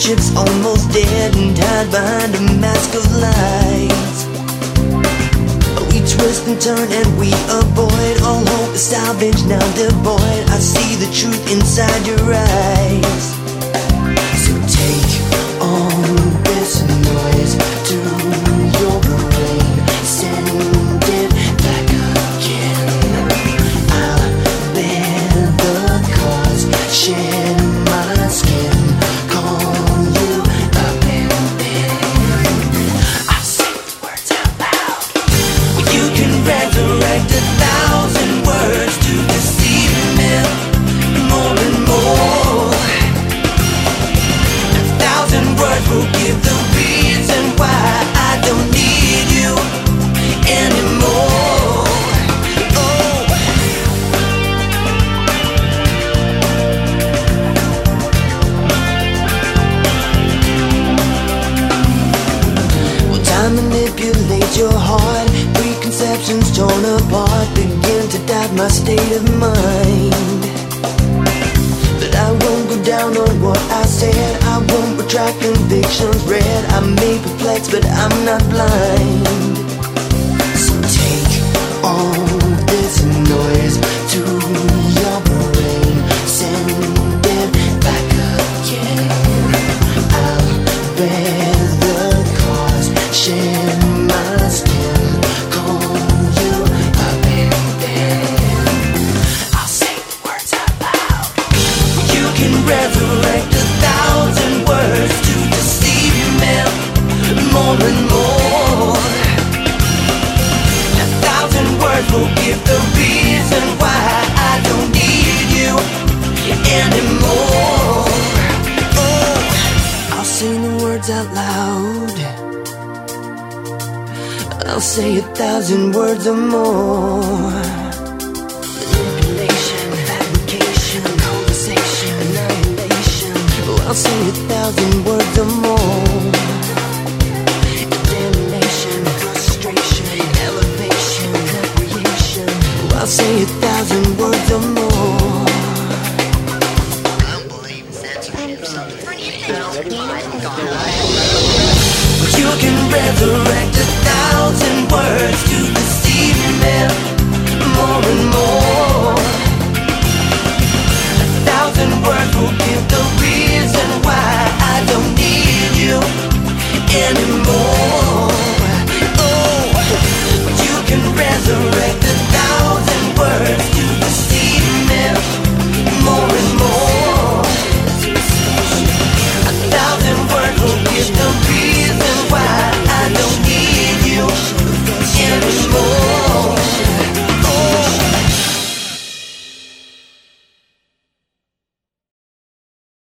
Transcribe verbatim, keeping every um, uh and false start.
friendship's almost dead and hide behind a mask of lies. We twist and turn and we avoid. All hope is salvage, now devoid. I see the truth inside your eyes. So take all this noise to your brain, send it back again. I'll bear the cause, shed my skin, call you up and then I'll say the words out loud. You can resurrect a thousand words to deceive me more and more. A thousand words will give the reason why I don't need you anymore. Oh. Well, time manipulates your heart. Preconceptions torn apart begin to doubt my state of mind. But I won't go down on what I said. I won't retract convictions read. I may perplex, but I'm not blind. So take all this noise to your brain, send it back again. I'll bear the cause, share my skin, call you up and then I'll say the words out loud. You can resurrect a thousand words to deceive me more and more. A thousand words will give the reason why I don't need you anymore. Oh, I'll say the words out loud. I'll say a thousand words or more. Manipulation, fabrication, conversation, annihilation. Oh, I'll say a thousand words or more. Damnation, frustration, elevation, recreation. Oh, I'll say a thousand words or more. Unbelievable censorship. You can resurrect a thousand words to deceive me